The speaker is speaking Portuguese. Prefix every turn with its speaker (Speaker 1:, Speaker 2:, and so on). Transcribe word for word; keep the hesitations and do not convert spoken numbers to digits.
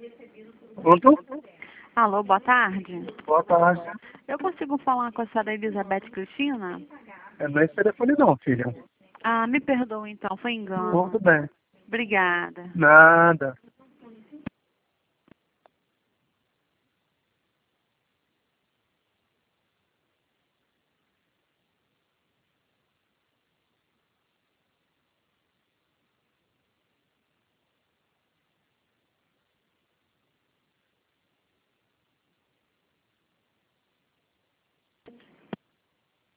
Speaker 1: Pronto?
Speaker 2: Alô, boa tarde.
Speaker 1: Boa tarde.
Speaker 2: Eu consigo falar com a senhora Elizabeth Cristina?
Speaker 1: É, não é esse telefone não, filha.
Speaker 2: Ah, me perdoa então, foi engano.
Speaker 1: Tudo bem.
Speaker 2: Obrigada.
Speaker 1: Nada.